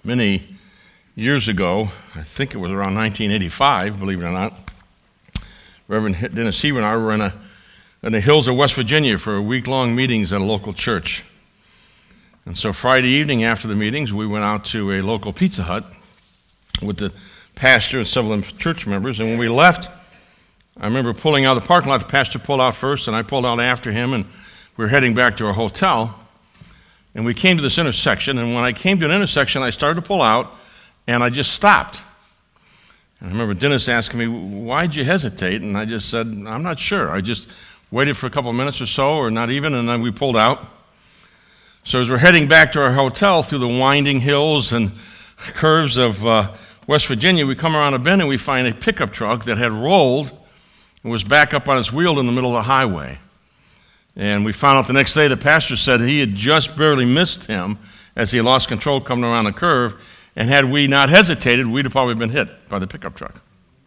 many years ago. I think it was around 1985, believe it or not. Reverend Dennis Heber and I were in the hills of West Virginia for week-long meetings at a local church. And so Friday evening after the meetings, we went out to a local Pizza Hut with the pastor and several of the church members. And when we left, I remember pulling out of the parking lot. The pastor pulled out first, and I pulled out after him, and we were heading back to our hotel. And we came to this intersection, and when I came to an intersection, I started to pull out, and I just stopped. And I remember Dennis asking me, "Why'd you hesitate?" And I just said, "I'm not sure. I just waited for a couple of minutes or so, or not even, and then we pulled out." So as we're heading back to our hotel through the winding hills and curves of West Virginia, we come around a bend and we find a pickup truck that had rolled and was back up on its wheel in the middle of the highway. And we found out the next day the pastor said he had just barely missed him as he lost control coming around the curve, and had we not hesitated, we'd have probably been hit by the pickup truck.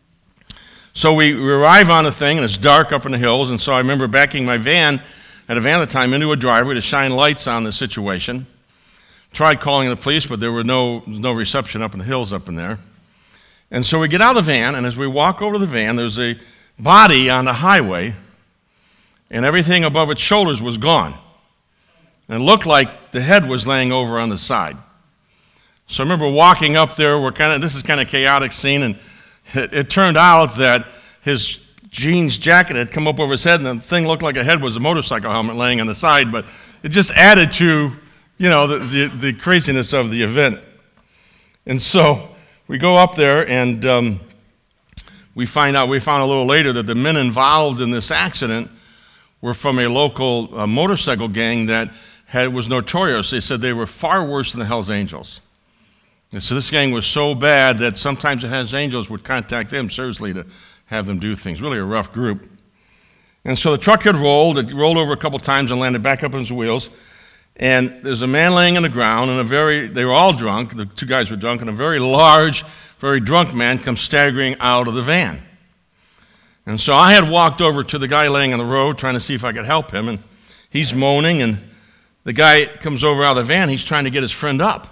So we arrive on the thing, and it's dark up in the hills, and so I remember backing my van, at the time, into a driveway to shine lights on the situation. Tried calling the police, but there were no reception up in the hills up in there. And so we get out of the van, and as we walk over to the van, there's a body on the highway, and everything above its shoulders was gone. And it looked like the head was laying over on the side. So I remember walking up there, this is kind of a chaotic scene, and it turned out that his jeans jacket had come up over his head, and the thing looked like a head was a motorcycle helmet laying on the side, but it just added to, the craziness of the event. And so we go up there, and we found a little later that the men involved in this accident were from a local motorcycle gang that was notorious. They said they were far worse than the Hells Angels. And so this gang was so bad that sometimes the Hells Angels would contact them seriously to have them do things. Really a rough group. And so the truck had rolled. It rolled over a couple times and landed back up on its wheels. And there's a man laying on the ground, and they were all drunk. The two guys were drunk, and a very large, very drunk man comes staggering out of the van. And so I had walked over to the guy laying on the road trying to see if I could help him, and he's moaning, and the guy comes over out of the van. He's trying to get his friend up.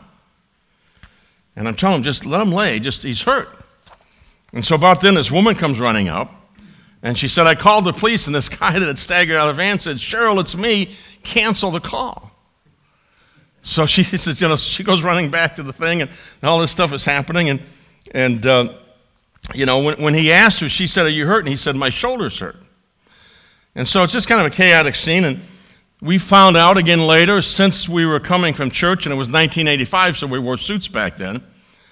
And I'm telling him, just let him lay, he's hurt. And so about then, this woman comes running up, and she said, "I called the police," and this guy that had staggered out of the van said, "Cheryl, it's me, cancel the call." So she says, she goes running back to the thing, and all this stuff is happening, and when he asked her, she said, "Are you hurt?" And he said, "My shoulder's hurt." And so it's just kind of a chaotic scene, and we found out again later, since we were coming from church, and it was 1985, so we wore suits back then,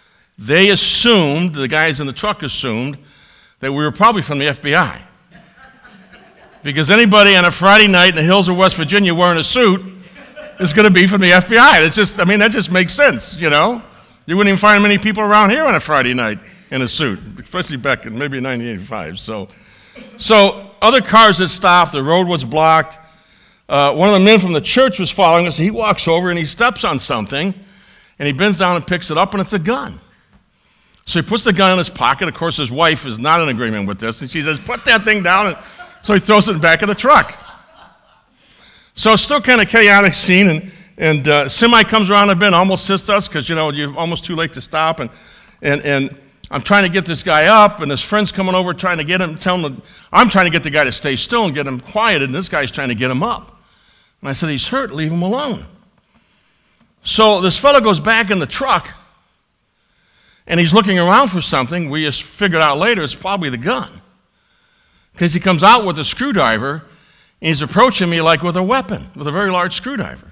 the guys in the truck assumed, that we were probably from the FBI. Because anybody on a Friday night in the hills of West Virginia wearing a suit is going to be from the FBI. That just makes sense, You wouldn't even find many people around here on a Friday night in a suit, especially back in maybe 1985. So other cars had stopped, the road was blocked. One of the men from the church was following us. He walks over and he steps on something, and he bends down and picks it up, and it's a gun. So he puts the gun in his pocket. Of course, his wife is not in agreement with this, and she says, "Put that thing down." And so he throws it in the back of the truck. So it's still kind of chaotic scene, and semi comes around the bend, almost hits us because you're almost too late to stop, and I'm trying to get this guy up, and his friend's coming over trying to get him, I'm trying to get the guy to stay still and get him quieted, and this guy's trying to get him up. And I said, "He's hurt, leave him alone." So this fellow goes back in the truck, and he's looking around for something. We just figured out later it's probably the gun. Because he comes out with a screwdriver, and he's approaching me like with a weapon, with a very large screwdriver.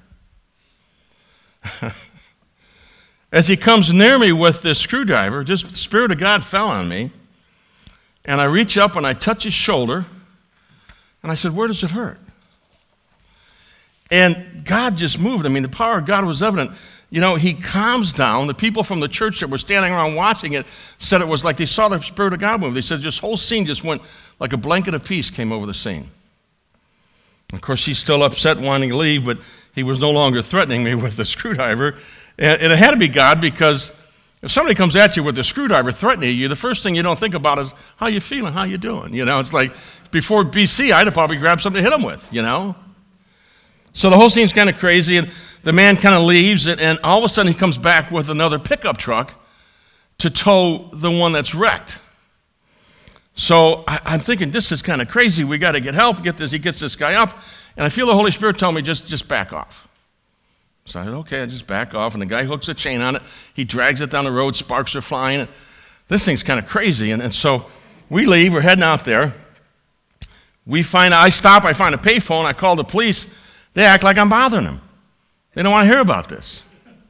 As he comes near me with this screwdriver, just the Spirit of God fell on me, and I reach up and I touch his shoulder, and I said, "Where does it hurt?" And God just moved. The power of God was evident. He calms down. The people from the church that were standing around watching it said it was like they saw the Spirit of God move. They said this whole scene just went like a blanket of peace came over the scene. Of course, he's still upset, wanting to leave, but he was no longer threatening me with the screwdriver. And it had to be God, because if somebody comes at you with a screwdriver threatening you, the first thing you don't think about is, how you feeling, how you doing? It's like before BC, I'd have probably grabbed something to hit him with, So the whole scene's kind of crazy, and the man kind of leaves, and all of a sudden he comes back with another pickup truck to tow the one that's wrecked. So I'm thinking, this is kind of crazy. We got to get help, get this. He gets this guy up, and I feel the Holy Spirit tell me, just back off. So I said, okay, I just back off, and the guy hooks a chain on it. He drags it down the road, sparks are flying. This thing's kind of crazy, and so we leave, we're heading out there. I stop, I find a payphone, I call the police. They act like I'm bothering them. They don't want to hear about this.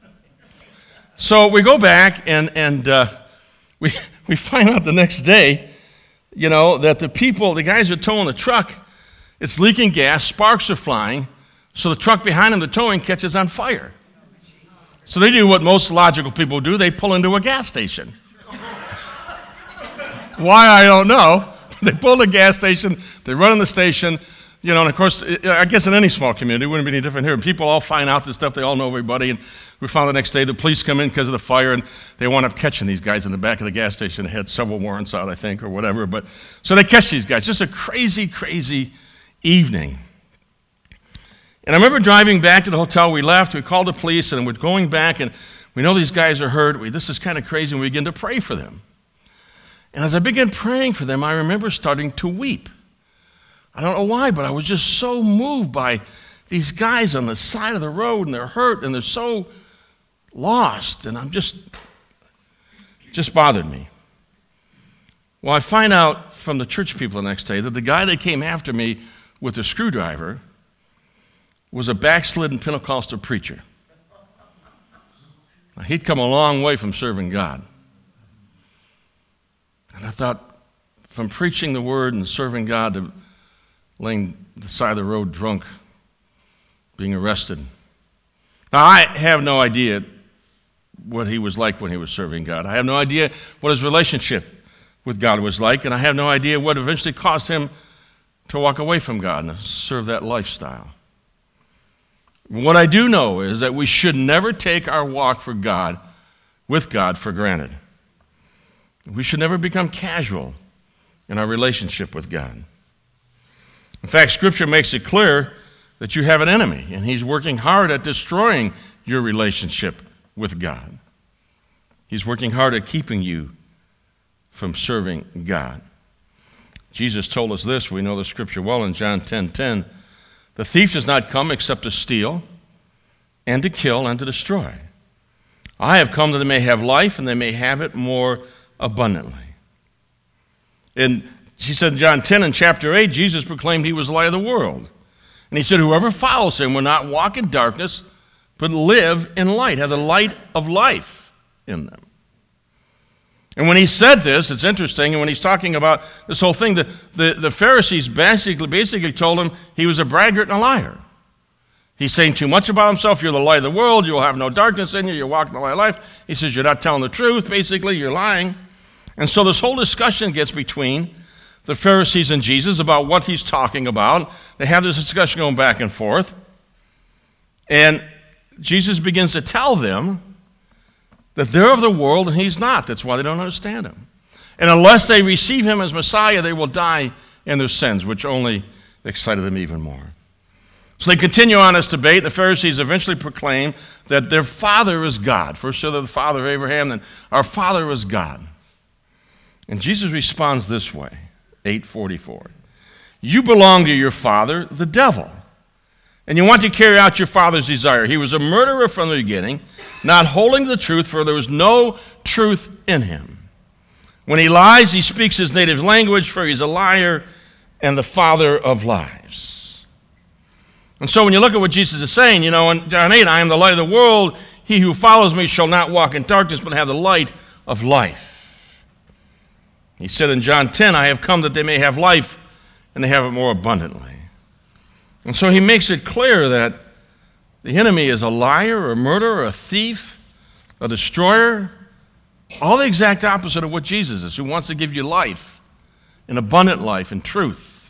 So we go back, and we find out the next day, that the guys are towing the truck, it's leaking gas, sparks are flying, so the truck behind them, the towing, catches on fire. So they do what most logical people do, they pull into a gas station. Why, I don't know. They pull in the gas station, they run in the station, and of course, I guess in any small community, it wouldn't be any different here. People all find out this stuff, they all know everybody, and we found the next day the police come in because of the fire, and they wound up catching these guys in the back of the gas station. They had several warrants out, I think, or whatever, so they catch these guys. Just a crazy, crazy evening. And I remember driving back to the hotel. We left, we called the police, and we're going back, and we know these guys are hurt. This is kind of crazy, and we begin to pray for them. And as I began praying for them, I remember starting to weep. I don't know why, but I was just so moved by these guys on the side of the road, and they're hurt, and they're so lost, and I'm just bothered me. Well, I find out from the church people the next day that the guy that came after me with the screwdriver was a backslidden Pentecostal preacher. Now, he'd come a long way from serving God. And I thought, from preaching the word and serving God to laying the side of the road drunk, being arrested. Now, I have no idea what he was like when he was serving God. I have no idea what his relationship with God was like, and I have no idea what eventually caused him to walk away from God and to serve that lifestyle. What I do know is that we should never take our walk with God for granted. We should never become casual in our relationship with God. In fact, Scripture makes it clear that you have an enemy, and he's working hard at destroying your relationship with God. He's working hard at keeping you from serving God. Jesus told us this, we know the Scripture well in John 10:10. The thief does not come except to steal and to kill and to destroy. I have come that they may have life and they may have it more abundantly. And he said in John 10 in chapter 8, Jesus proclaimed he was the light of the world. And he said, whoever follows him will not walk in darkness, but live in light, have the light of life in them. And when he said this, it's interesting, and when he's talking about this whole thing, the Pharisees basically told him he was a braggart and a liar. He's saying too much about himself. You're the light of the world. You'll have no darkness in you. You're walking the light of life. He says you're not telling the truth. Basically, you're lying. And so this whole discussion gets between the Pharisees and Jesus about what he's talking about. They have this discussion going back and forth. And Jesus begins to tell them that they're of the world and he's not. That's why they don't understand him. And unless they receive him as Messiah, they will die in their sins, which only excited them even more. So they continue on this debate. The Pharisees eventually proclaim that their father is God. First they're the father of Abraham, then our father is God. And Jesus responds this way, 8:44. You belong to your father, the devil, and you want to carry out your father's desire. He was a murderer from the beginning, not holding to the truth, for there was no truth in him. When he lies, he speaks his native language, for he's a liar and the father of lies. And so when you look at what Jesus is saying, in John 8, I am the light of the world. He who follows me shall not walk in darkness, but have the light of life. He said in John 10, I have come that they may have life, and they have it more abundantly. And so he makes it clear that the enemy is a liar, a murderer, a thief, a destroyer, all the exact opposite of what Jesus is, who wants to give you life, an abundant life and truth.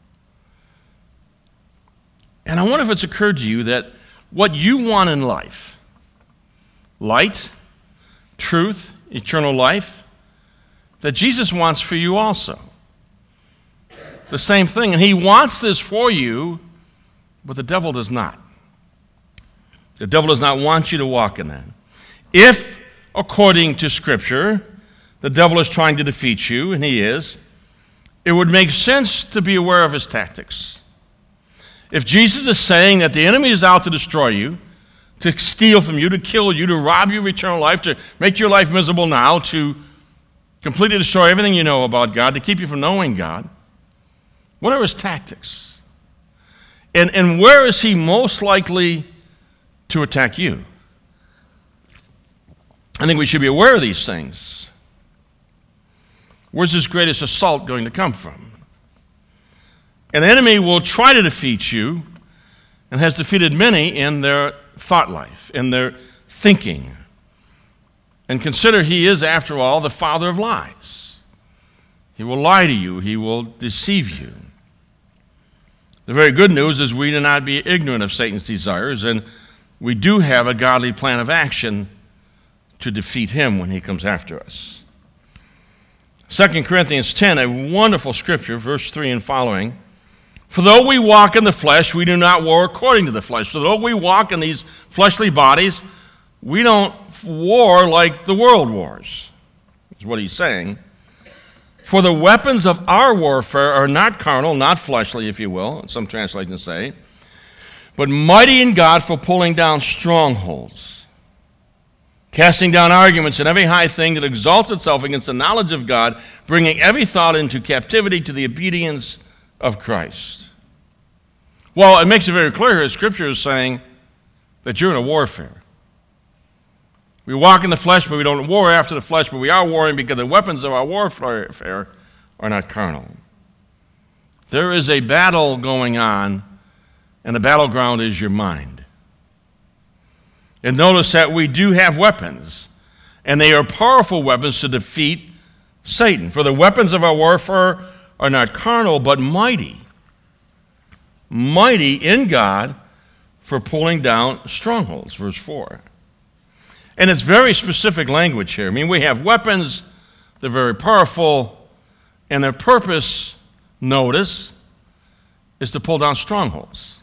And I wonder if it's occurred to you that what you want in life, light, truth, eternal life, that Jesus wants for you also. The same thing. And he wants this for you, but the devil does not. The devil does not want you to walk in that. If, according to Scripture, the devil is trying to defeat you, and he is, it would make sense to be aware of his tactics. If Jesus is saying that the enemy is out to destroy you, to steal from you, to kill you, to rob you of eternal life, to make your life miserable now, to completely destroy everything you know about God, to keep you from knowing God, what are his tactics? And where is he most likely to attack you? I think we should be aware of these things. Where's his greatest assault going to come from? And the enemy will try to defeat you, and has defeated many in their thought life, in their thinking. And consider he is, after all, the father of lies. He will lie to you. He will deceive you. The very good news is we do not be ignorant of Satan's desires, and we do have a godly plan of action to defeat him when he comes after us. 2 Corinthians 10, a wonderful scripture, verse 3 and following. For though we walk in the flesh, we do not war according to the flesh. So though we walk in these fleshly bodies, we don't war like the world wars, is what he's saying. For the weapons of our warfare are not carnal, not fleshly, if you will, some translations say, but mighty in God for pulling down strongholds, casting down arguments and every high thing that exalts itself against the knowledge of God, bringing every thought into captivity to the obedience of Christ. Well, it makes it very clear here, Scripture is saying that you're in a warfare. We walk in the flesh, but we don't war after the flesh, but we are warring because the weapons of our warfare are not carnal. There is a battle going on, and the battleground is your mind. And notice that we do have weapons, and they are powerful weapons to defeat Satan. For the weapons of our warfare are not carnal, but mighty. Mighty in God for pulling down strongholds, verse 4. And it's very specific language here. I mean, we have weapons, they're very powerful, and their purpose, notice, is to pull down strongholds.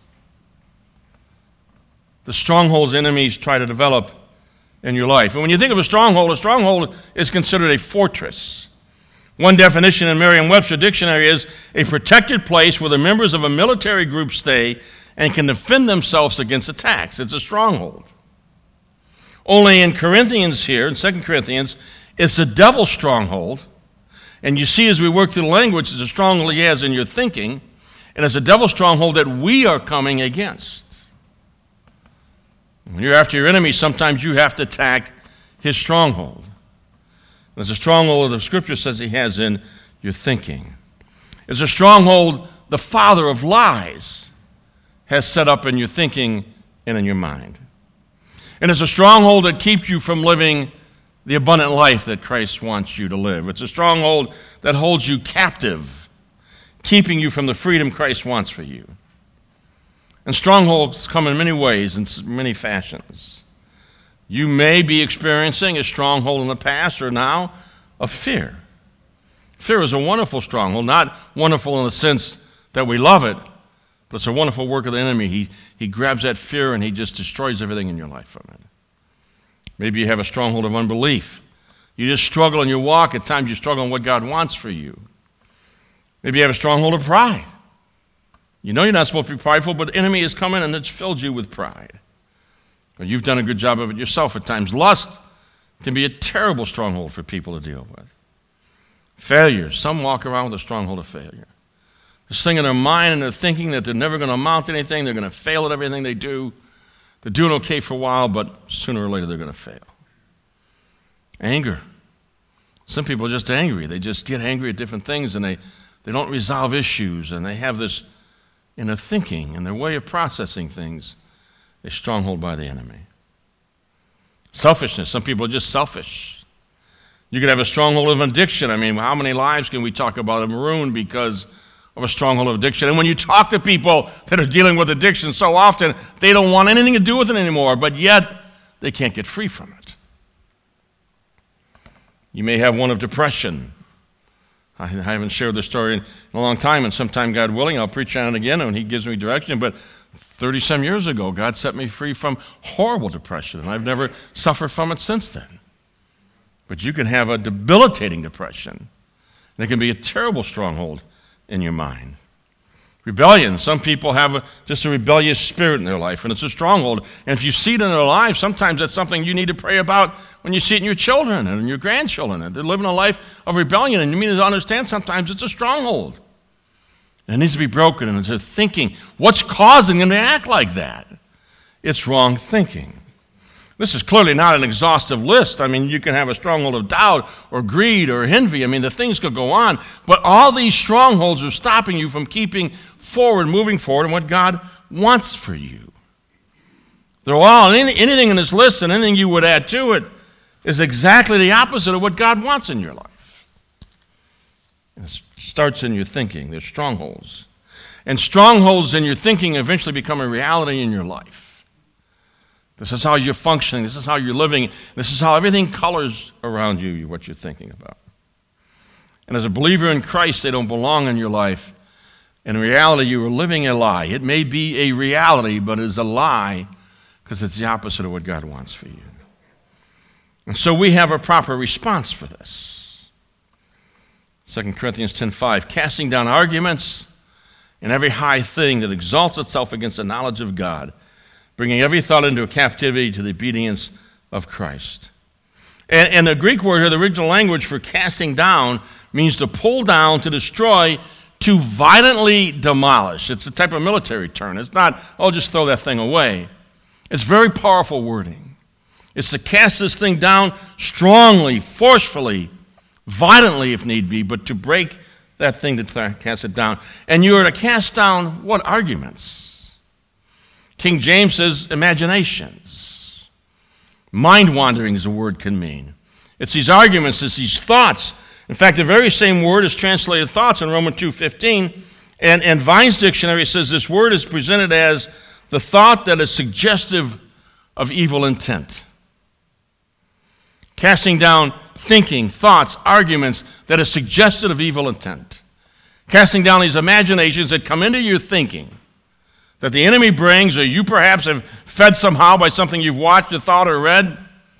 The strongholds enemies try to develop in your life. And when you think of a stronghold is considered a fortress. One definition in Merriam-Webster dictionary is a protected place where the members of a military group stay and can defend themselves against attacks. It's a stronghold. Only in Corinthians here, in 2 Corinthians, it's a devil's stronghold. And you see as we work through the language, it's a stronghold he has in your thinking, and it's a devil's stronghold that we are coming against. When you're after your enemy, sometimes you have to attack his stronghold. There's a stronghold that the Scripture says he has in your thinking. It's a stronghold the father of lies has set up in your thinking and in your mind. And it's a stronghold that keeps you from living the abundant life that Christ wants you to live. It's a stronghold that holds you captive, keeping you from the freedom Christ wants for you. And strongholds come in many ways, in many fashions. You may be experiencing a stronghold in the past or now of fear. Fear is a wonderful stronghold, not wonderful in the sense that we love it, but it's a wonderful work of the enemy. He grabs that fear and he just destroys everything in your life from it. Maybe you have a stronghold of unbelief. You just struggle in your walk. At times you struggle in what God wants for you. Maybe you have a stronghold of pride. You know you're not supposed to be prideful, but the enemy has come in and it's filled you with pride. Or you've done a good job of it yourself at times. Lust can be a terrible stronghold for people to deal with. Failure. Some walk around with a stronghold of failure. This thing in their mind and they're thinking that they're never going to amount to anything. They're going to fail at everything they do. They're doing okay for a while, but sooner or later they're going to fail. Anger. Some people are just angry. They just get angry at different things and they don't resolve issues, and they have this in their thinking and their way of processing things, a stronghold by the enemy. Selfishness. Some people are just selfish. You could have a stronghold of addiction. I mean, how many lives can we talk about marooned because of a stronghold of addiction? And when you talk to people that are dealing with addiction so often, they don't want anything to do with it anymore, but yet they can't get free from it. You may have one of depression. I haven't shared this story in a long time, and sometime, God willing, I'll preach on it again when he gives me direction, but 30-some years ago, God set me free from horrible depression, and I've never suffered from it since then. But you can have a debilitating depression, and it can be a terrible stronghold in your mind. Rebellion. Some people have just a rebellious spirit in their life, and it's a stronghold. And if you see it in their lives, sometimes that's something you need to pray about when you see it in your children and in your grandchildren. And they're living a life of rebellion, and you need to understand sometimes it's a stronghold. And it needs to be broken, and it's thinking. What's causing them to act like that? It's wrong thinking. This is clearly not an exhaustive list. I mean, you can have a stronghold of doubt or greed or envy. I mean, the things could go on. But all these strongholds are stopping you from moving forward in what God wants for you. They're all, anything in this list and anything you would add to it is exactly the opposite of what God wants in your life. It starts in your thinking. There's strongholds. And strongholds in your thinking eventually become a reality in your life. This is how you're functioning. This is how you're living. This is how everything colors around you, what you're thinking about. And as a believer in Christ, they don't belong in your life. In reality, you are living a lie. It may be a reality, but it is a lie because it's the opposite of what God wants for you. And so we have a proper response for this. 2 Corinthians 10:5, casting down arguments and every high thing that exalts itself against the knowledge of God, bringing every thought into captivity to the obedience of Christ. And the Greek word here, the original language for casting down, means to pull down, to destroy, to violently demolish. It's a type of military term. It's not, just throw that thing away. It's very powerful wording. It's to cast this thing down strongly, forcefully, violently if need be, but to break that thing, to cast it down. And you are to cast down what arguments? King James says imaginations. Mind-wandering is the word can mean. It's these arguments, it's these thoughts. In fact, the very same word is translated thoughts in Romans 2:15. And Vine's dictionary says this word is presented as the thought that is suggestive of evil intent. Casting down thinking, thoughts, arguments that are suggestive of evil intent. Casting down these imaginations that come into your thinking, that the enemy brings, or you perhaps have fed somehow by something you've watched or thought or read,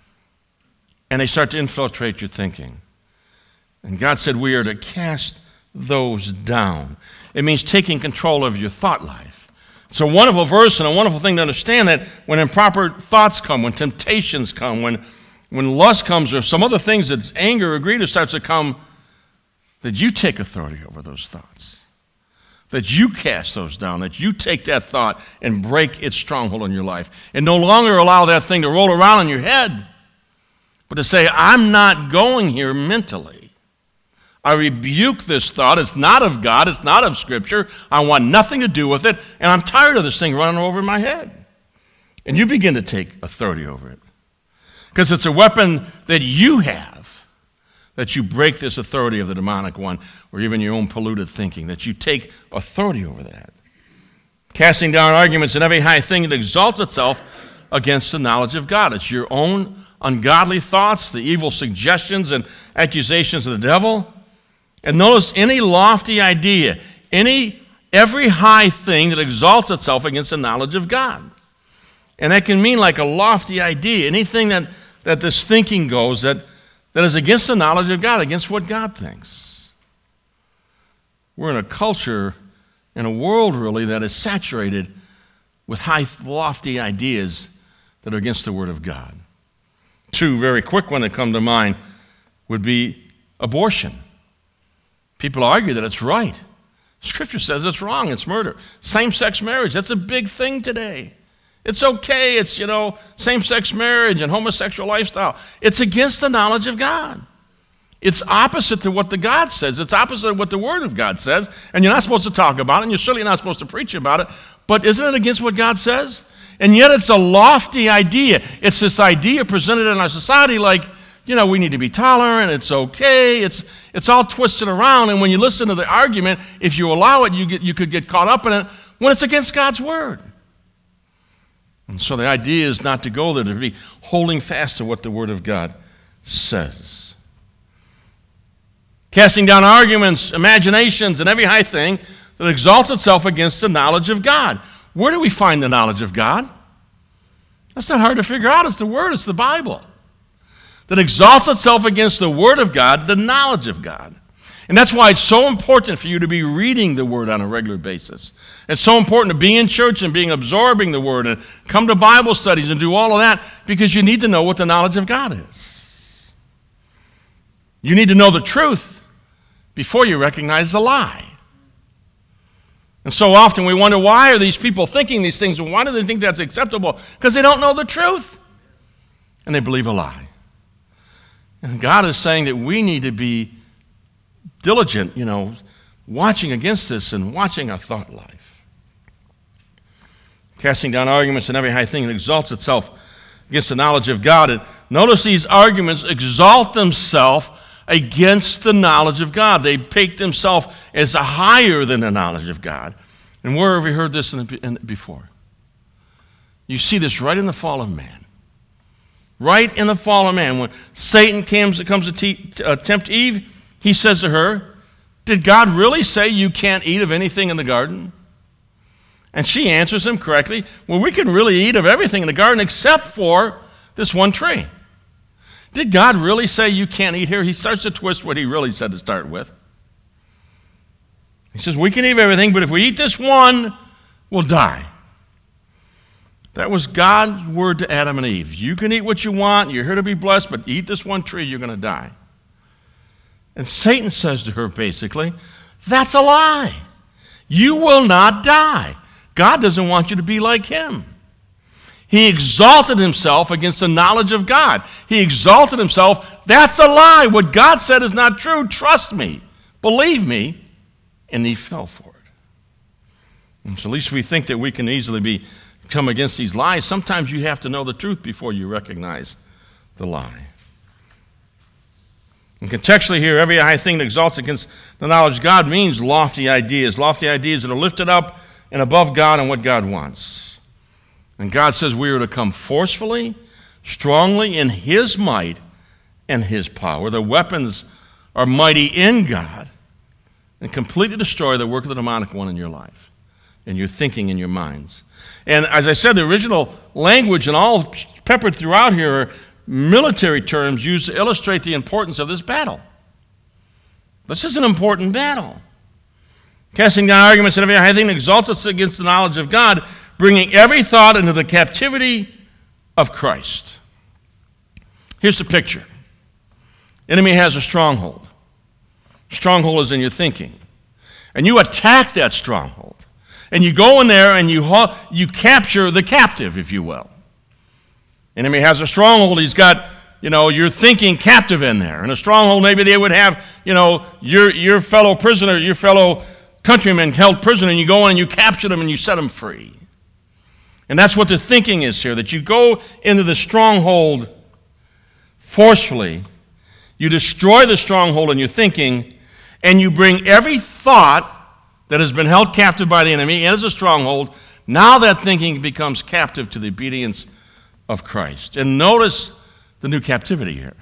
and they start to infiltrate your thinking. And God said we are to cast those down. It means taking control of your thought life. It's a wonderful verse and a wonderful thing to understand that when improper thoughts come, when temptations come, when lust comes, or some other things that's anger or greed starts to come, that you take authority over those thoughts. That you cast those down, that you take that thought and break its stronghold in your life. And no longer allow that thing to roll around in your head, but to say, I'm not going here mentally. I rebuke this thought. It's not of God. It's not of Scripture. I want nothing to do with it, and I'm tired of this thing running over my head. And you begin to take authority over it. Because it's a weapon that you have, that you break this authority of the demonic one, or even your own polluted thinking, that you take authority over that. Casting down arguments and every high thing that exalts itself against the knowledge of God. It's your own ungodly thoughts, the evil suggestions and accusations of the devil. And notice any lofty idea, every high thing that exalts itself against the knowledge of God. And that can mean like a lofty idea, anything that this thinking goes that is against the knowledge of God, against what God thinks. We're in a culture, in a world really, that is saturated with high, lofty ideas that are against the Word of God. Two very quick ones that come to mind would be abortion. People argue that it's right. Scripture says it's wrong, it's murder. Same-sex marriage, that's a big thing today. It's okay, it's, same-sex marriage and homosexual lifestyle. It's against the knowledge of God. It's opposite to what the God says. It's opposite of what the Word of God says. And you're not supposed to talk about it, and you're certainly not supposed to preach about it. But isn't it against what God says? And yet it's a lofty idea. It's this idea presented in our society like, we need to be tolerant, it's okay, it's all twisted around. And when you listen to the argument, if you allow it, you could get caught up in it when it's against God's Word. And so the idea is not to go there, to be holding fast to what the Word of God says. Casting down arguments, imaginations, and every high thing that exalts itself against the knowledge of God. Where do we find the knowledge of God? That's not hard to figure out. It's the Word, it's the Bible that exalts itself against the Word of God, the knowledge of God. And that's why it's so important for you to be reading the Word on a regular basis. It's so important to be in church and being absorbing the Word and come to Bible studies and do all of that because you need to know what the knowledge of God is. You need to know the truth before you recognize the lie. And so often we wonder, why are these people thinking these things, and why do they think that's acceptable? Because they don't know the truth, and they believe a lie. And God is saying that we need to be diligent, watching against this and watching our thought life. Casting down arguments and every high thing that exalts itself against the knowledge of God. And notice these arguments exalt themselves against the knowledge of God. They take themselves as higher than the knowledge of God. And where have we heard this before? You see this right in the fall of man. Right in the fall of man. When Satan comes to tempt Eve, he says to her, did God really say you can't eat of anything in the garden? And she answers him correctly, well, we can really eat of everything in the garden except for this one tree. Did God really say you can't eat here? He starts to twist what he really said to start with. He says, we can eat everything, but if we eat this one, we'll die. That was God's word to Adam and Eve. You can eat what you want, you're here to be blessed, but eat this one tree, you're going to die. And Satan says to her basically, that's a lie. You will not die. God doesn't want you to be like him. He exalted himself against the knowledge of God. He exalted himself. That's a lie. What God said is not true. Trust me. Believe me. And he fell for it. And so at least we think that we can easily come against these lies. Sometimes you have to know the truth before you recognize the lie. And contextually here, every high thing that exalts against the knowledge of God means lofty ideas that are lifted up and above God and what God wants. And God says we are to come forcefully, strongly in his might and his power. The weapons are mighty in God and completely destroy the work of the demonic one in your life, in your thinking, in your minds. And as I said, the original language and all peppered throughout here are military terms used to illustrate the importance of this battle. This is an important battle. Casting down arguments and every high thing that exalts us against the knowledge of God, bringing every thought into the captivity of Christ. Here's the picture. Enemy has a stronghold. Stronghold is in your thinking. And you attack that stronghold. And you go in there and you capture the captive, if you will. Enemy has a stronghold. He's got, your thinking captive in there. And a stronghold, maybe they would have, your fellow prisoner, your fellow countrymen held prisoner, and you go in and you capture them and you set them free. And that's what the thinking is here, that you go into the stronghold forcefully, you destroy the stronghold in your thinking, and you bring every thought that has been held captive by the enemy as a stronghold. Now that thinking becomes captive to the obedience of Christ. And notice the new captivity here.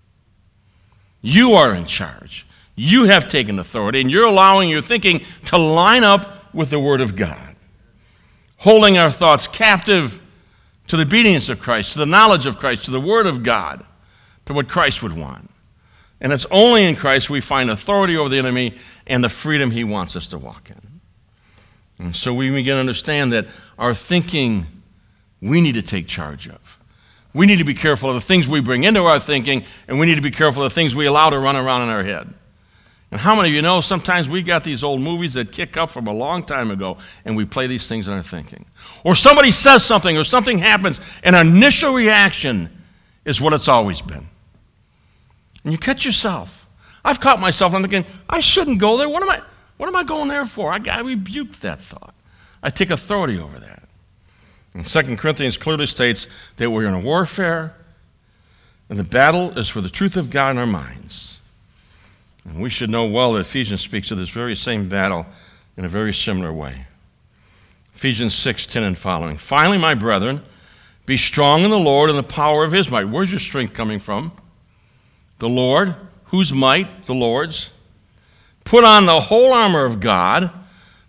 You are in charge. You have taken authority, and you're allowing your thinking to line up with the Word of God. Holding our thoughts captive to the obedience of Christ, to the knowledge of Christ, to the Word of God, to what Christ would want. And it's only in Christ we find authority over the enemy and the freedom he wants us to walk in. And so we begin to understand that our thinking, we need to take charge of. We need to be careful of the things we bring into our thinking, and we need to be careful of the things we allow to run around in our head. And how many of you know sometimes we got these old movies that kick up from a long time ago, and we play these things in our thinking? Or somebody says something, or something happens, and our initial reaction is what it's always been. And you catch yourself. I've caught myself, I'm thinking, I shouldn't go there. What am I going there for? I rebuked that thought. I take authority over that. And 2 Corinthians clearly states that we're in a warfare, and the battle is for the truth of God in our minds. And we should know well that Ephesians speaks of this very same battle in a very similar way. Ephesians 6:10 and following. Finally, my brethren, be strong in the Lord and the power of his might. Where's your strength coming from? The Lord. Whose might? The Lord's. Put on the whole armor of God,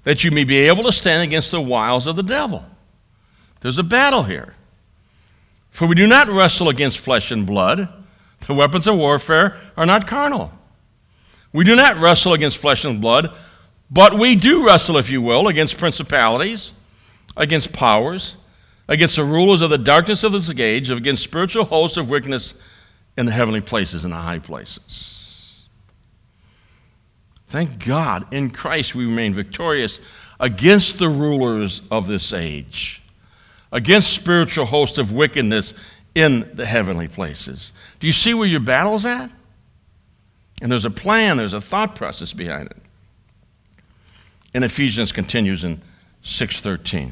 that you may be able to stand against the wiles of the devil. There's a battle here. For we do not wrestle against flesh and blood. The weapons of warfare are not carnal. We do not wrestle against flesh and blood, but we do wrestle, if you will, against principalities, against powers, against the rulers of the darkness of this age, against spiritual hosts of wickedness in the heavenly places and the high places. Thank God, in Christ we remain victorious against the rulers of this age, against spiritual hosts of wickedness in the heavenly places. Do you see where your battle's at? And there's a plan, there's a thought process behind it. And Ephesians continues in 6:13.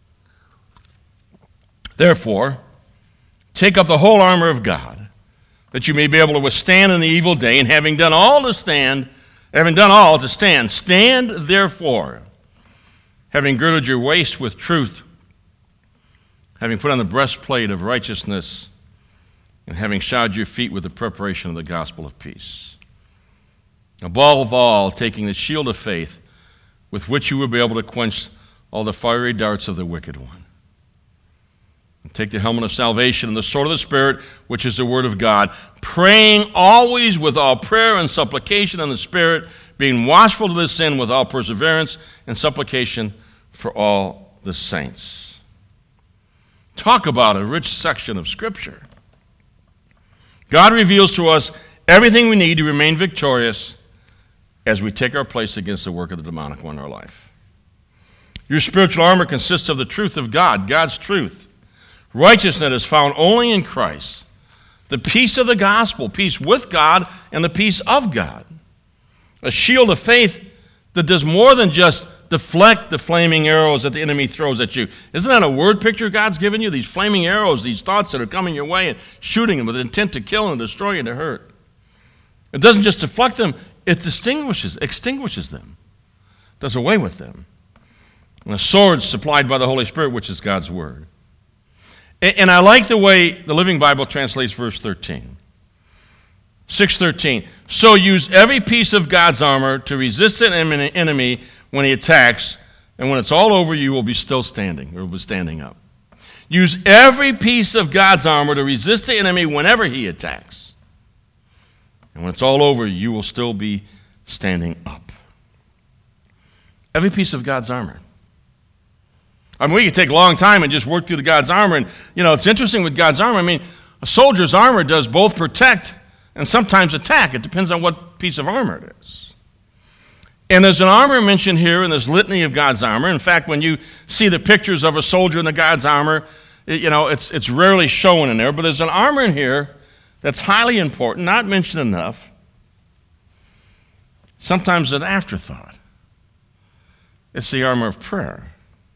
Therefore, take up the whole armor of God, that you may be able to withstand in the evil day, and having done all to stand, stand therefore, having girded your waist with truth, having put on the breastplate of righteousness, and having shod your feet with the preparation of the gospel of peace. Above all, taking the shield of faith, with which you will be able to quench all the fiery darts of the wicked one. And take the helmet of salvation and the sword of the Spirit, which is the word of God, praying always with all prayer and supplication in the Spirit, being watchful to this end with all perseverance and supplication for all the saints. Talk about a rich section of Scripture. God reveals to us everything we need to remain victorious as we take our place against the work of the demonic one in our life. Your spiritual armor consists of the truth of God, God's truth. Righteousness is found only in Christ. The peace of the gospel, peace with God and the peace of God. A shield of faith that does more than just deflect the flaming arrows that the enemy throws at you. Isn't that a word picture God's given you? These flaming arrows, these thoughts that are coming your way and shooting them with intent to kill and destroy and to hurt. It doesn't just deflect them, it extinguishes them, does away with them. And a sword supplied by the Holy Spirit, which is God's word. And I like the way the Living Bible translates verse 13. 6:13. So use every piece of God's armor to resist an enemy when he attacks, and when it's all over, you will be still standing, or will be standing up. Use every piece of God's armor to resist the enemy whenever he attacks. And when it's all over, you will still be standing up. Every piece of God's armor. I mean, we could take a long time and just work through the God's armor. And, it's interesting with God's armor. I mean, a soldier's armor does both protect and sometimes attack. It depends on what piece of armor it is. And there's an armor mentioned here in this litany of God's armor. In fact, when you see the pictures of a soldier in the God's armor, it's rarely shown in there. But there's an armor in here that's highly important, not mentioned enough. Sometimes an afterthought. It's the armor of prayer.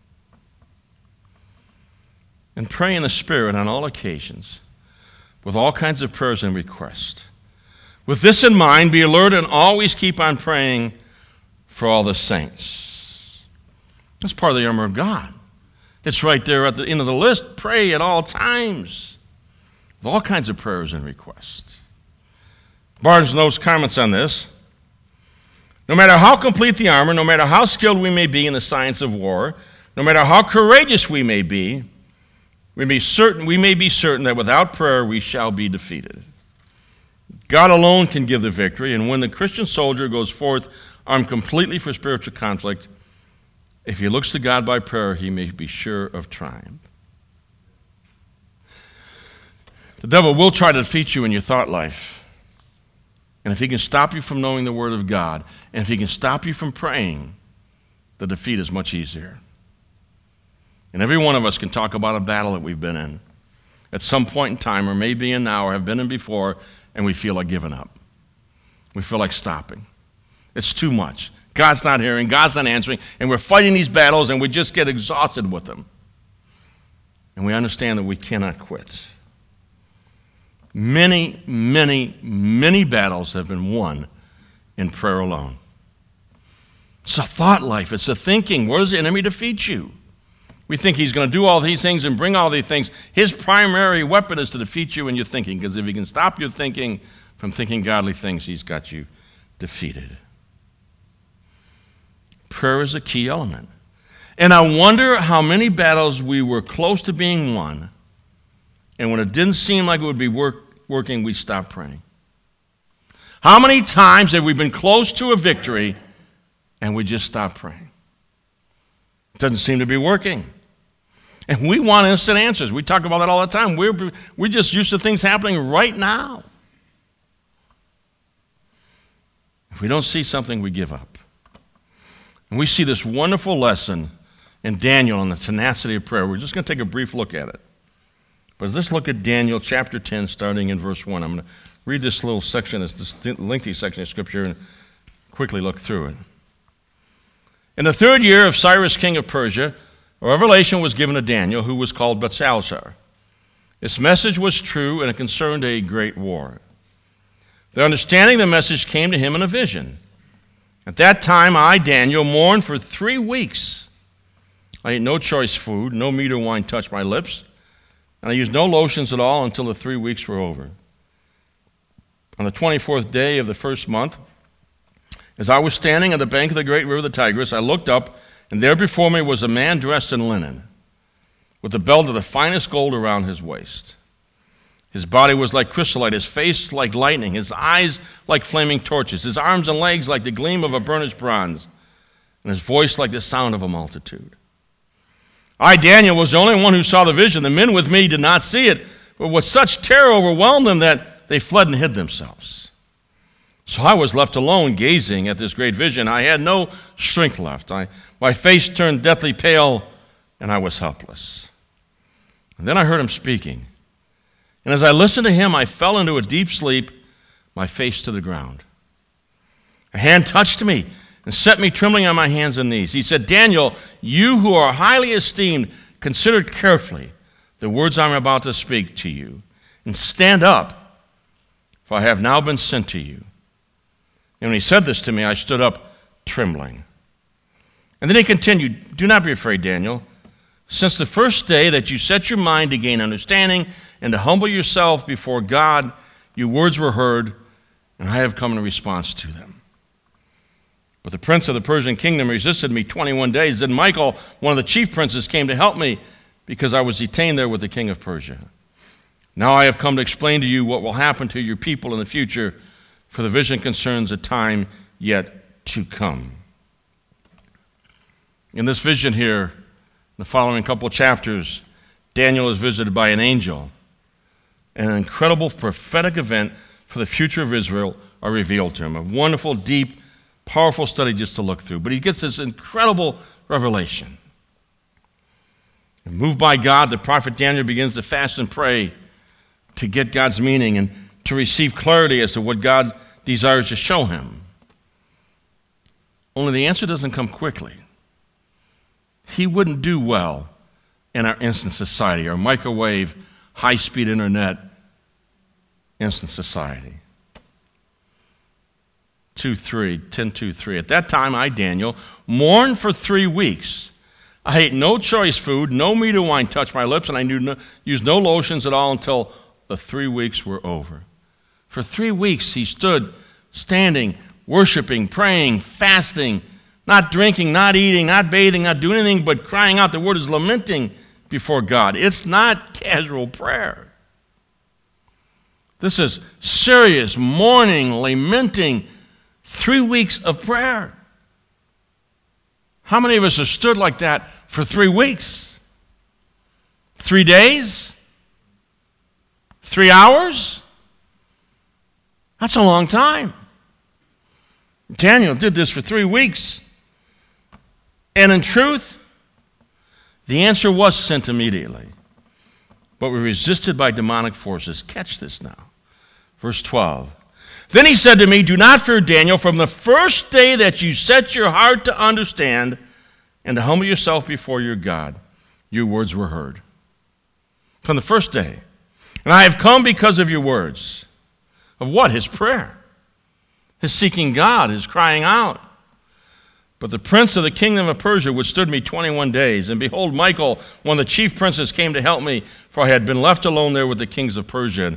And pray in the Spirit on all occasions, with all kinds of prayers and requests. With this in mind, be alert and always keep on praying for all the saints. That's part of the armor of God. It's right there at the end of the list. Pray at all times, with all kinds of prayers and requests. Barnes Notes comments on this. No matter how complete the armor, no matter how skilled we may be in the science of war, no matter how courageous we may be certain that without prayer we shall be defeated. God alone can give the victory, and when the Christian soldier goes forth armed completely for spiritual conflict, if he looks to God by prayer, he may be sure of triumph. The devil will try to defeat you in your thought life. And if he can stop you from knowing the Word of God, and if he can stop you from praying, the defeat is much easier. And every one of us can talk about a battle that we've been in at some point in time, or maybe in now, or have been in before, and we feel like giving up. We feel like stopping. It's too much. God's not hearing, God's not answering, and we're fighting these battles, and we just get exhausted with them. And we understand that we cannot quit. Many, many, many battles have been won in prayer alone. It's a thought life. It's a thinking. Where does the enemy defeat you? We think he's going to do all these things and bring all these things. His primary weapon is to defeat you in your thinking, because if he can stop your thinking from thinking godly things, he's got you defeated. prayer is a key element. And I wonder how many battles we were close to being won, and when it didn't seem like it would be working, we stopped praying. How many times have we been close to a victory, and we just stopped praying? It doesn't seem to be working. And we want instant answers. We talk about that all the time. We're just used to things happening right now. If we don't see something, we give up. And we see this wonderful lesson in Daniel on the tenacity of prayer. We're just going to take a brief look at it. But let's look at Daniel chapter 10, starting in verse 1. I'm going to read this little section, this lengthy section of Scripture, and quickly look through it. In the 3rd year of Cyrus, king of Persia, a revelation was given to Daniel, who was called Belshazzar. Its message was true, and it concerned a great war. The understanding of the message came to him in a vision. At that time, I, Daniel, mourned for 3 weeks. I ate no choice food, no meat or wine touched my lips, and I used no lotions at all until the 3 weeks were over. On the 24th day of the 1st month, as I was standing on the bank of the great river, the Tigris, I looked up, and there before me was a man dressed in linen, with a belt of the finest gold around his waist. His body was like chrysolite, his face like lightning, his eyes like flaming torches, his arms and legs like the gleam of a burnished bronze, and his voice like the sound of a multitude. I, Daniel, was the only one who saw the vision. The men with me did not see it, but with such terror overwhelmed them that they fled and hid themselves. So I was left alone, gazing at this great vision. I had no strength left. My face turned deathly pale, and I was helpless. And then I heard him speaking. And as I listened to him, I fell into a deep sleep, my face to the ground. A hand touched me and set me trembling on my hands and knees. He said, Daniel, you who are highly esteemed, consider carefully the words I'm about to speak to you, and stand up, for I have now been sent to you. And when he said this to me, I stood up trembling. And then he continued, do not be afraid, Daniel. Since the first day that you set your mind to gain understanding and to humble yourself before God, your words were heard, and I have come in response to them. But the prince of the Persian kingdom resisted me 21 days. Then Michael, one of the chief princes, came to help me because I was detained there with the king of Persia. Now I have come to explain to you what will happen to your people in the future, for the vision concerns a time yet to come. In this vision here, in the following couple of chapters, Daniel is visited by an angel, and an incredible prophetic event for the future of Israel are revealed to him. A wonderful, deep, powerful study just to look through. But he gets this incredible revelation. And moved by God, the prophet Daniel begins to fast and pray to get God's meaning and to receive clarity as to what God desires to show him. Only the answer doesn't come quickly. He wouldn't do well in our instant society, our microwave, high-speed internet instant society. 10:2-3. At that time, I, Daniel, mourned for 3 weeks. I ate no choice food, no meat or wine touched my lips, and I used no lotions at all until the 3 weeks were over. For 3 weeks he stood, standing, worshiping, praying, fasting, not drinking, not eating, not bathing, not doing anything but crying out. The word is lamenting before God. It's not casual prayer. This is serious, mourning, lamenting, 3 weeks of prayer. How many of us have stood like that for 3 weeks? 3 days? 3 hours? That's a long time. Daniel did this for 3 weeks. And in truth, the answer was sent immediately. But we were resisted by demonic forces. Catch this now. Verse 12. Then he said to me, do not fear, Daniel, from the first day that you set your heart to understand and to humble yourself before your God, your words were heard. From the first day. And I have come because of your words. Of what? His prayer. His seeking God, his crying out. But the prince of the kingdom of Persia withstood me 21 days. And behold, Michael, one of the chief princes, came to help me, for I had been left alone there with the kings of Persia.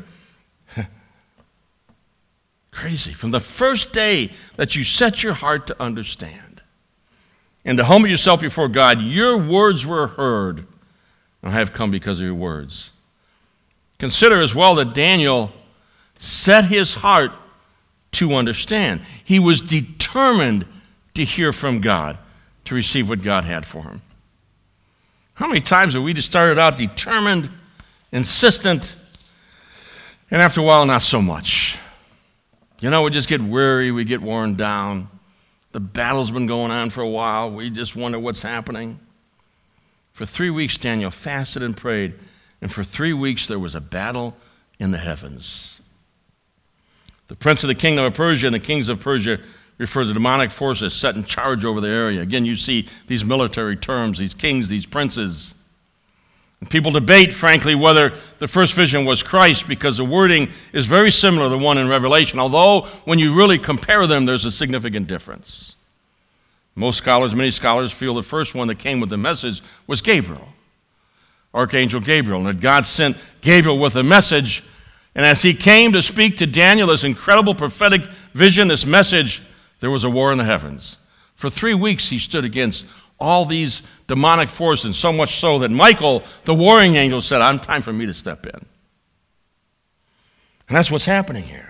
Crazy. From the first day that you set your heart to understand. and to humble yourself before God, your words were heard, and I have come because of your words. Consider as well that Daniel set his heart to understand. He was determined to hear from God, to receive what God had for him. How many times have we just started out determined, insistent, and after a while, not so much? You know, we just get weary, we get worn down. The battle's been going on for a while. We just wonder what's happening. For 3 weeks, Daniel fasted and prayed, and for 3 weeks there was a battle in the heavens. The prince of the kingdom of Persia and the kings of Persia refer to demonic forces set in charge over the area. Again, you see these military terms, these kings, these princes. And people debate, frankly, whether the first vision was Christ, because the wording is very similar to the one in Revelation, although when you really compare them, there's a significant difference. Many scholars feel the first one that came with the message was Gabriel, Archangel Gabriel, and that God sent Gabriel with a message, and as he came to speak to Daniel, this incredible prophetic vision, this message, there was a war in the heavens. For 3 weeks he stood against all these demonic forces, and so much so that Michael, the warring angel, said, time for me to step in. And that's what's happening here.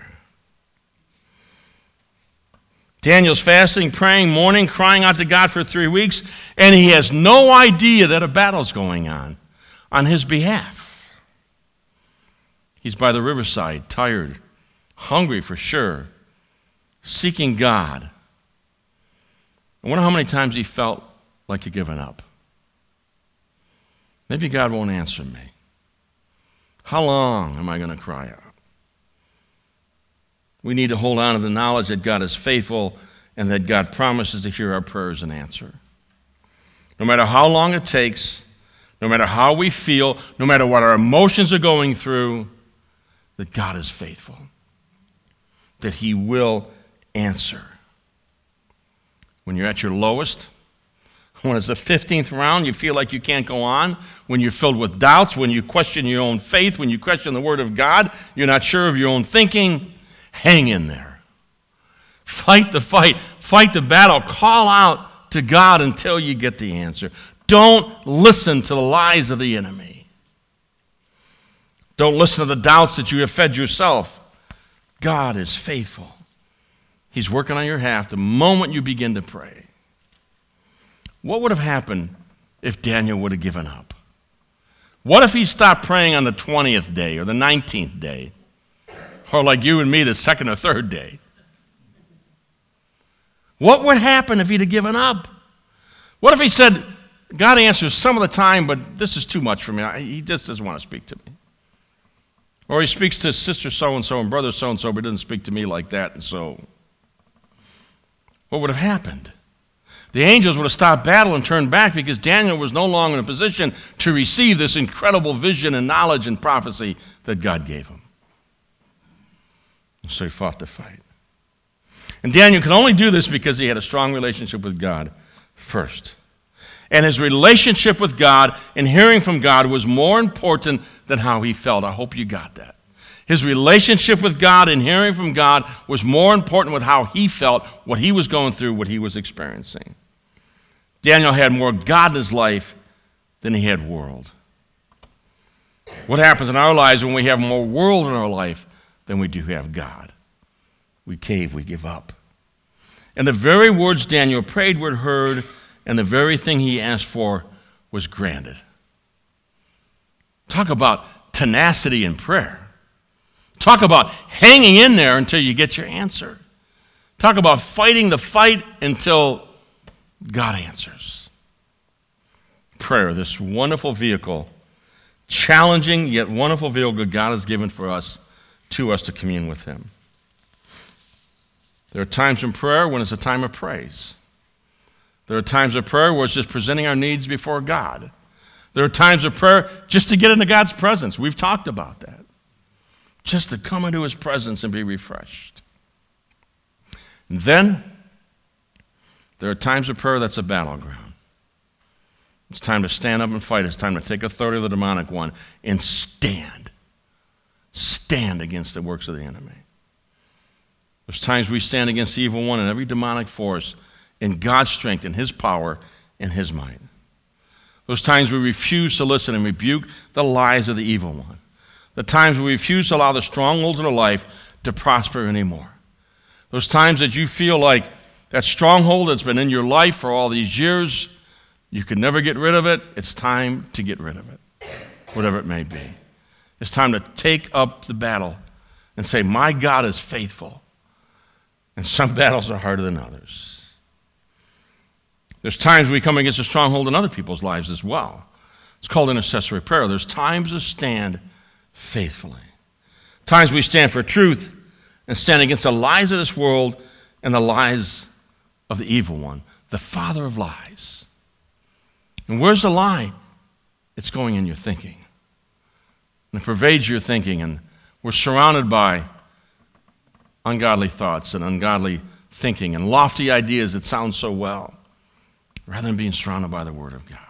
Daniel's fasting, praying, mourning, crying out to God for 3 weeks, and he has no idea that a battle's going on his behalf. He's by the riverside, tired, hungry for sure, seeking God. I wonder how many times he felt like he'd given up. Maybe God won't answer me. How long am I going to cry out? We need to hold on to the knowledge that God is faithful and that God promises to hear our prayers and answer. No matter how long it takes, no matter how we feel, no matter what our emotions are going through, that God is faithful, that he will answer. When you're at your lowest, when it's the 15th round, you feel like you can't go on, when you're filled with doubts, when you question your own faith, when you question the Word of God, you're not sure of your own thinking, hang in there. Fight the fight. Fight the battle. Call out to God until you get the answer. Don't listen to the lies of the enemy. Don't listen to the doubts that you have fed yourself. God is faithful. He's working on your behalf the moment you begin to pray. What would have happened if Daniel would have given up? What if he stopped praying on the 20th day or the 19th day? Or like you and me, the second or third day? What would happen if he'd have given up? What if he said, God answers some of the time, but this is too much for me. He just doesn't want to speak to me. Or he speaks to sister so-and-so and brother so-and-so, but doesn't speak to me like that, and so. What would have happened? The angels would have stopped battle and turned back because Daniel was no longer in a position to receive this incredible vision and knowledge and prophecy that God gave him. So he fought the fight. And Daniel could only do this because he had a strong relationship with God first. And his relationship with God and hearing from God was more important than how he felt. I hope you got that. His relationship with God and hearing from God was more important with how he felt, what he was going through, what he was experiencing. Daniel had more God in his life than he had world. What happens in our lives when we have more world in our life than we do have God? We cave, we give up. And the very words Daniel prayed were heard, and the very thing he asked for was granted. Talk about tenacity in prayer. Talk about hanging in there until you get your answer. Talk about fighting the fight until God answers. Prayer, this wonderful vehicle, challenging yet wonderful vehicle God has given for us, to us to commune with him. There are times in prayer when it's a time of praise. There are times of prayer where it's just presenting our needs before God. There are times of prayer just to get into God's presence. We've talked about that. Just to come into his presence and be refreshed. And then, there are times of prayer that's a battleground. It's time to stand up and fight. It's time to take authority of the demonic one and stand. Stand against the works of the enemy. There's times we stand against the evil one and every demonic force in God's strength, in His power, in His might. Those times we refuse to listen and rebuke the lies of the evil one. The times we refuse to allow the strongholds in our life to prosper anymore. Those times that you feel like that stronghold that's been in your life for all these years, you can never get rid of it. It's time to get rid of it, whatever it may be. It's time to take up the battle and say, my God is faithful. And some battles are harder than others. There's times we come against a stronghold in other people's lives as well. It's called intercessory prayer. There's times to stand faithfully. Times we stand for truth and stand against the lies of this world and the lies of the evil one, the father of lies. And where's the lie? It's going in your thinking. And it pervades your thinking, and we're surrounded by ungodly thoughts and ungodly thinking and lofty ideas that sound so well, rather than being surrounded by the Word of God.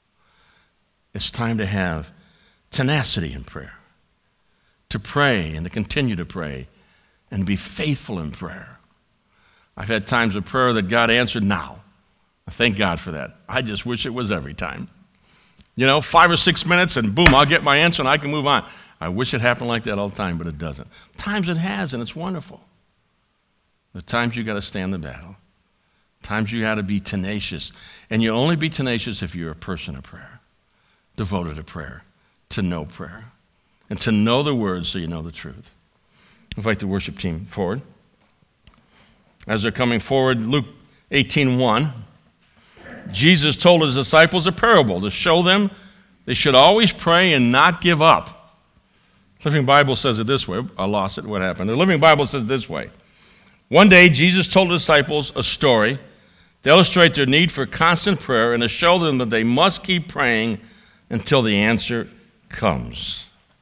It's time to have tenacity in prayer, to pray and to continue to pray and be faithful in prayer. I've had times of prayer that God answered now. I thank God for that. I just wish it was every time. 5 or 6 minutes and boom, I'll get my answer and I can move on. I wish it happened like that all the time, but it doesn't. Times it has, and it's wonderful. The times you got to stand the battle. Times you got to be tenacious. And you only be tenacious if you're a person of prayer, devoted to prayer, to know prayer, and to know the words so you know the truth. Invite the worship team forward. As they're coming forward, Luke 18:1, Jesus told his disciples a parable to show them they should always pray and not give up. The Living Bible says it this way. I lost it. What happened? The Living Bible says it this way. One day, Jesus told his disciples a story to illustrate their need for constant prayer and to show them that they must keep praying until the answer comes.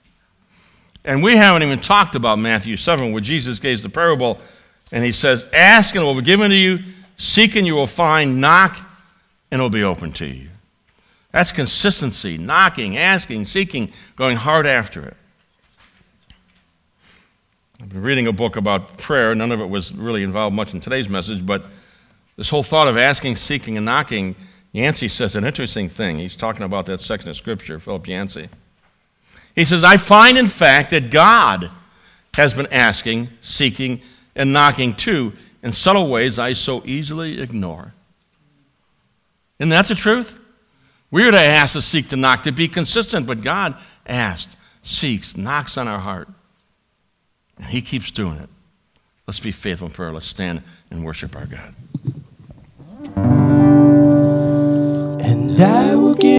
And we haven't even talked about Matthew 7, where Jesus gave the parable, and he says, ask and it will be given to you, seek and you will find, knock and it will be open to you. That's consistency, knocking, asking, seeking, going hard after it. I've been reading a book about prayer. None of it was really involved much in today's message, but this whole thought of asking, seeking, and knocking, Yancey says an interesting thing. He's talking about that section of Scripture, Philip Yancey. He says, I find, in fact, that God has been asking, seeking, and knocking too in subtle ways I so easily ignore. Isn't that the truth? We're to ask, to seek, to knock, to be consistent, but God asks, seeks, knocks on our heart. And he keeps doing it. Let's be faithful in prayer. Let's stand and worship our God. And I will give